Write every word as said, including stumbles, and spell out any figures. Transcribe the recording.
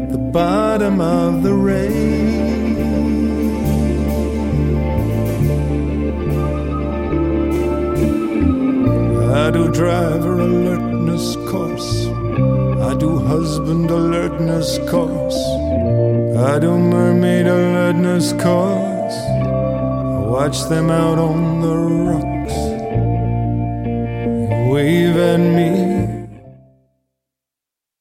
at the bottom of the rain. I do driver alertness course, I do husband alertness course, I do mermaid alertness course. I watch them out on the rocks, they wave at me